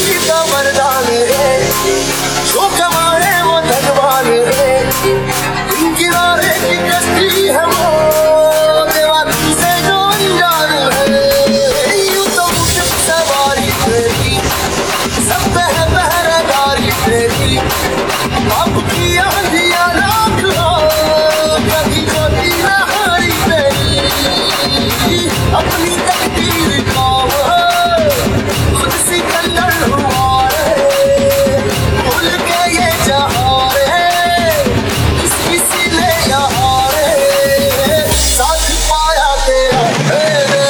का वरदान है, जो कमाए वो धनवान है, इनकी राहें की कश्ती है वो, देवा तुझसे जो अनजान है। यूं तो मुझे सवारी तेरी, सब पे है पहरेदारी तेरी, बाप की आंधियां राख लो, कभी खोती ना हारी तेरी, अपनी तकदीर का खुद सी कल्लड़ हुआ रे, भूल के ये जहां रे, किसी सिले यहाँ रे, साथ पाया तेरा मेरे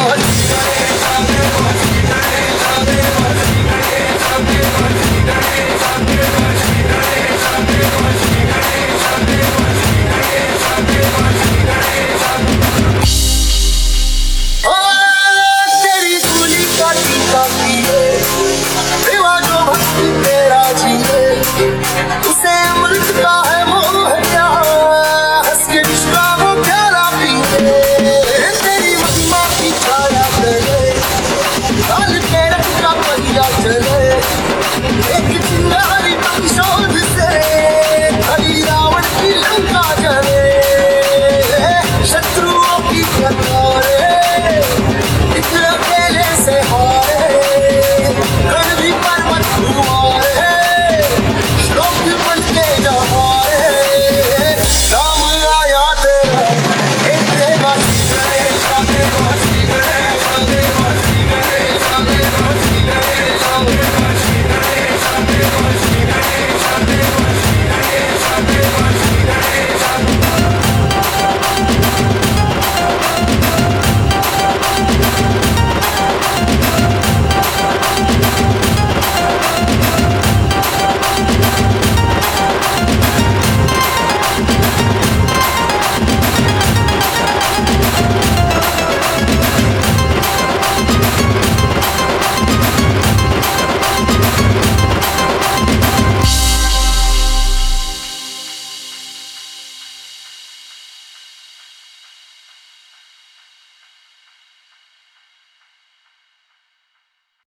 तेरी धूली का टीका पिए, देवा जो भक्ति तेरा जिए, उसे अमृत का है मोह क्या, हंस के विश्वा वो प्याला पिए, तेरी महिमा की छाया करे, काल के रंग का पहिया चले, एक